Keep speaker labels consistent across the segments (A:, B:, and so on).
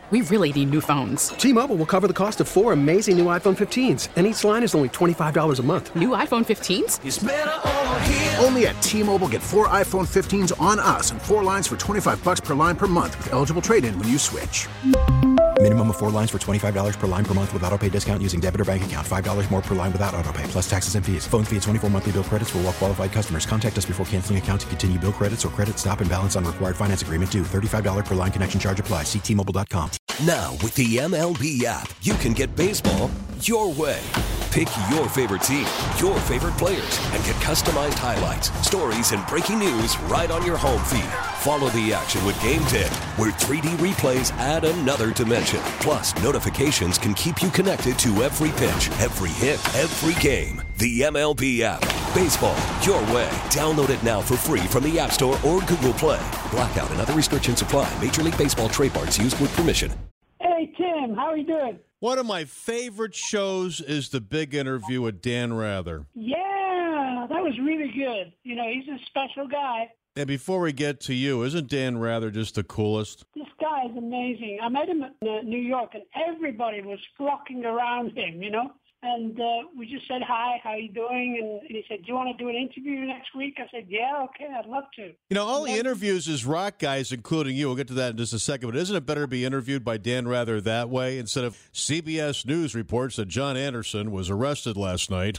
A: We really need new phones.
B: T-Mobile will cover the cost of 4 amazing new iPhone 15s, and each line is only $25 a month.
A: New iPhone 15s?
C: It's better over here.
D: Only at T-Mobile, get 4 iPhone 15s on us and 4 lines for $25 per line per month with eligible trade-in when you switch.
E: Minimum of 4 lines for $25 per line per month with autopay discount using debit or bank account. $5 more per line without autopay, plus taxes and fees. Phone fee at 24 monthly bill credits for well-qualified customers. Contact us before canceling account to continue bill credits or credit stop and balance on required finance agreement due. $35 per line connection charge applies. See T-Mobile.com.
F: Now, with the MLB app, you can get baseball your way. Pick your favorite team, your favorite players, and get customized highlights, stories, and breaking news right on your home feed. Follow the action with Game Day, where 3D replays add another dimension. Plus, notifications can keep you connected to every pitch, every hit, every game. The MLB app. Baseball your way. Download it now for free from the App Store or Google Play. Blackout and other restrictions apply. Major League Baseball trademarks used with permission.
G: Hey, Tim, how are you doing?
H: One of my favorite shows is The Big Interview with Dan Rather.
G: Yeah, that was really good. You know, he's a special guy.
H: And before we get to you, isn't Dan Rather just the coolest?
G: This guy is amazing. I met him in New York, and everybody was flocking around him, you know. And we just said, hi, how you doing? And he said, do you want to do an interview next week? I said, yeah, okay, I'd love to.
H: You know, all he interviews is rock guys, including you. We'll get to that in just a second. But isn't it better to be interviewed by Dan Rather that way instead of CBS News reports that John Anderson was arrested last night?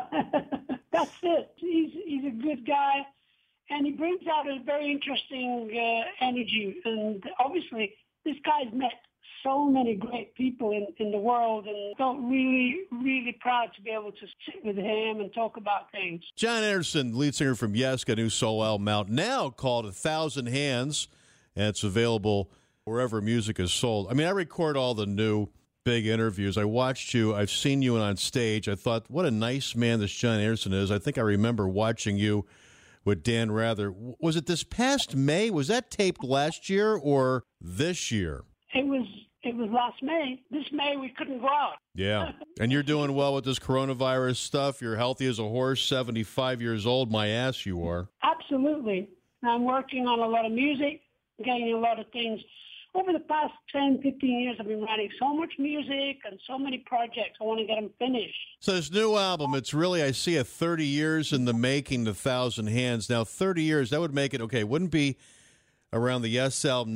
G: That's it. He's a good guy, and he brings out a very interesting energy. And obviously, this guy's met so many great people in the world, and felt really, really proud to be able to sit with him and talk about things.
H: John Anderson, lead singer from Yes, got a new solo album out now called 1,000 Hands, and it's available wherever music is sold. I mean, I record all the new big interviews. I watched you. I've seen you on stage. I thought, what a nice man this John Anderson is. I think I remember watching you with Dan Rather. Was it this past May? Was that taped last year or this year?
G: It was last May. This May, we couldn't go out.
H: Yeah. And you're doing well with this coronavirus stuff. You're healthy as a horse, 75 years old. My ass, you are.
G: Absolutely. I'm working on a lot of music, getting a lot of things. Over the past 10, 15 years, I've been writing so much music and so many projects. I want to get them finished.
H: So this new album, it's really, I see 30 years in the making, 1,000 Hands. Now, 30 years, that would make it, okay, wouldn't be around the Yes album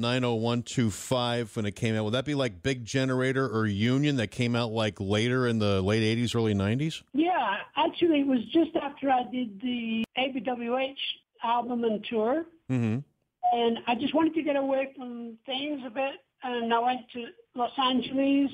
H: 90125 when it came out. Would that be like Big Generator or Union that came out like later in the late 80s, early 90s?
G: Yeah, actually it was just after I did the ABWH album and tour.
H: Mm-hmm.
G: And I just wanted to get away from things a bit. And I went to Los Angeles.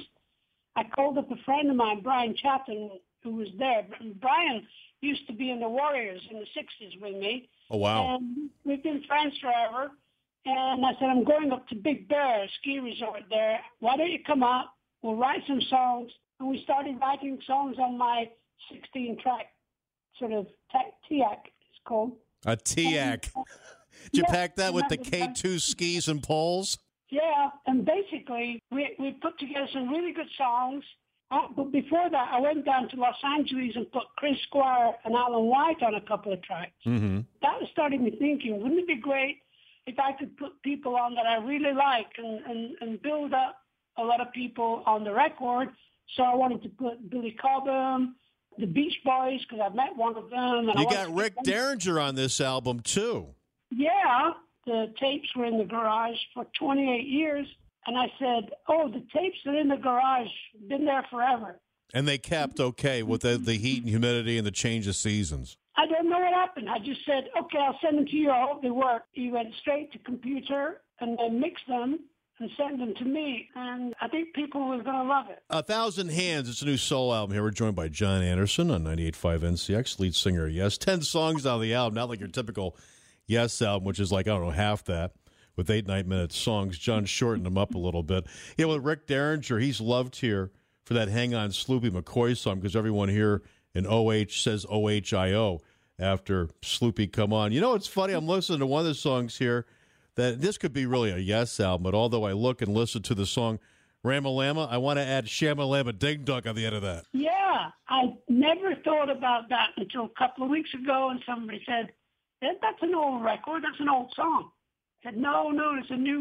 G: I called up a friend of mine, Brian Chatham, who was there. Brian used to be in the Warriors in the 60s with me.
H: Oh, wow.
G: And we've been friends forever. And I said, I'm going up to Big Bear ski resort there. Why don't you come up? We'll write some songs. And we started writing songs on my 16-track sort of TIAC, it's called.
H: A TIAC. Did you pack that with the K2 skis and poles?
G: Yeah, and basically we put together some really good songs. But before that, I went down to Los Angeles and put Chris Squire and Alan White on a couple of tracks.
H: Mm-hmm.
G: That started me thinking, wouldn't it be great if I could put people on that I really like and build up a lot of people on the record? So I wanted to put Billy Cobham, the Beach Boys, because I've met one of them. And
H: you got Rick Derringer on this album, too.
G: Yeah, the tapes were in the garage for 28 years. And I said, the tapes are in the garage, been there forever.
H: And they kept okay with the heat and humidity and the change of seasons.
G: I don't know what happened. I just said, okay, I'll send them to you. I hope they work. He went straight to computer and then mixed them and sent them to me. And I think people were going to love it.
H: 1,000 Hands. It's a new soul album here. We're joined by John Anderson on 98.5 NCX, lead singer of Yes. 10 songs on the album, not like your typical Yes album, which is like, I don't know, half that, with 8 9-minute songs. John shortened them up a little bit. Yeah, with Rick Derringer, he's loved here for that Hang On Sloopy McCoy song, because everyone here in OH says OHIO after Sloopy Come On. You know, it's funny, I'm listening to one of the songs here that this could be really a Yes album, but although I look and listen to the song Ramalama, I want to add Shamalama Ding Dong on the end of that.
G: Yeah, I never thought about that until a couple of weeks ago, and somebody said, that's an old record, that's an old song. I said, no, it's a new one.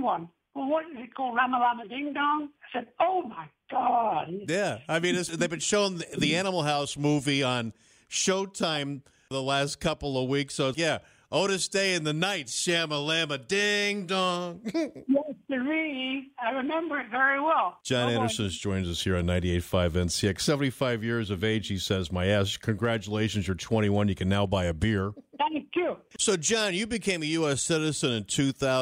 G: well, what is it called, Lama Lama Ding Dong? I said, oh, my God.
H: Yeah, I mean, they've been showing the Animal House movie on Showtime the last couple of weeks. So, yeah, Otis Day and the Night, Shama-Lama Ding Dong.
G: Yes, sirree. I remember it very well.
H: John Anderson joins us here on 98.5 NCX. 75 years of age, he says, my ass. Congratulations, you're 21. You can now buy a beer.
G: Thank you.
H: So, John, you became a U.S. citizen in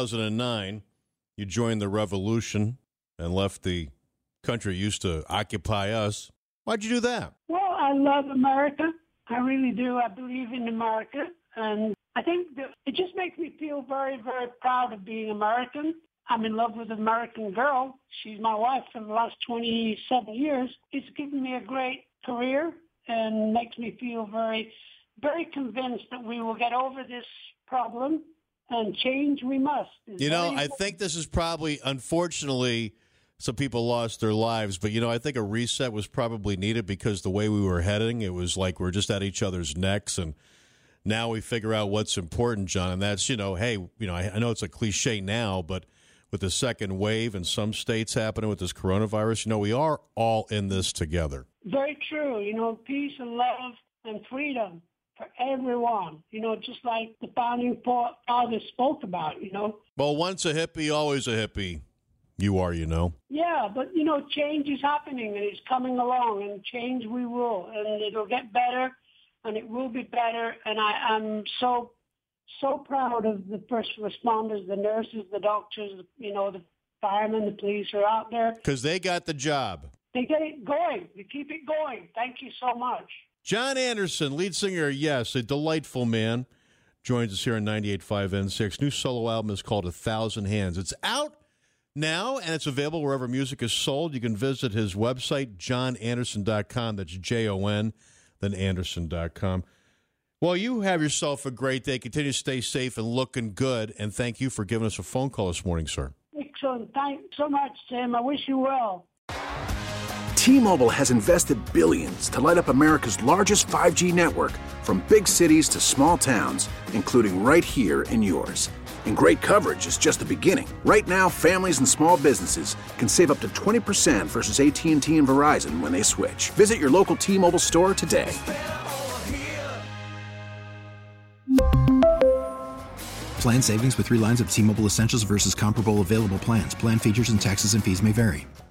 H: 2009. You joined the revolution and left the country used to occupy us. Why'd you do that?
G: Well, I love America. I really do. I believe in America. And I think that it just makes me feel very, very proud of being American. I'm in love with an American girl. She's my wife for the last 27 years. It's given me a great career and makes me feel very, very convinced that we will get over this problem, and change we must.
H: You know, I think this is probably, unfortunately, some people lost their lives, but, you know, I think a reset was probably needed because the way we were heading, it was like we're just at each other's necks, and now we figure out what's important, John, and that's, you know, hey, you know, I know it's a cliche now, but with the second wave in some states happening with this coronavirus, you know, we are all in this together.
G: Very true. You know, peace and love and freedom for everyone, you know, just like the founding fathers spoke about, you know.
H: Well, once a hippie, always a hippie. You are, you know.
G: Yeah, but, you know, change is happening, and it's coming along, and change we will, and it'll get better, and it will be better, and I'm so proud of the first responders, the nurses, the doctors, you know, the firemen, the police are out there.
H: Because they got the job.
G: They get it going. They keep it going. Thank you so much.
H: John Anderson, lead singer, yes, a delightful man, joins us here on 98.5 NCX. New solo album is called 1,000 Hands. It's out now, and it's available wherever music is sold. You can visit his website, johnanderson.com. That's Jon, then Anderson.com. Well, you have yourself a great day. Continue to stay safe and looking good, and thank you for giving us a phone call this morning, sir.
G: Excellent. Thanks so much, Tim. I wish you well.
D: T-Mobile has invested billions to light up America's largest 5G network, from big cities to small towns, including right here in yours. And great coverage is just the beginning. Right now, families and small businesses can save up to 20% versus AT&T and Verizon when they switch. Visit your local T-Mobile store today.
E: Plan savings with 3 lines of T-Mobile Essentials versus comparable available plans. Plan features and taxes and fees may vary.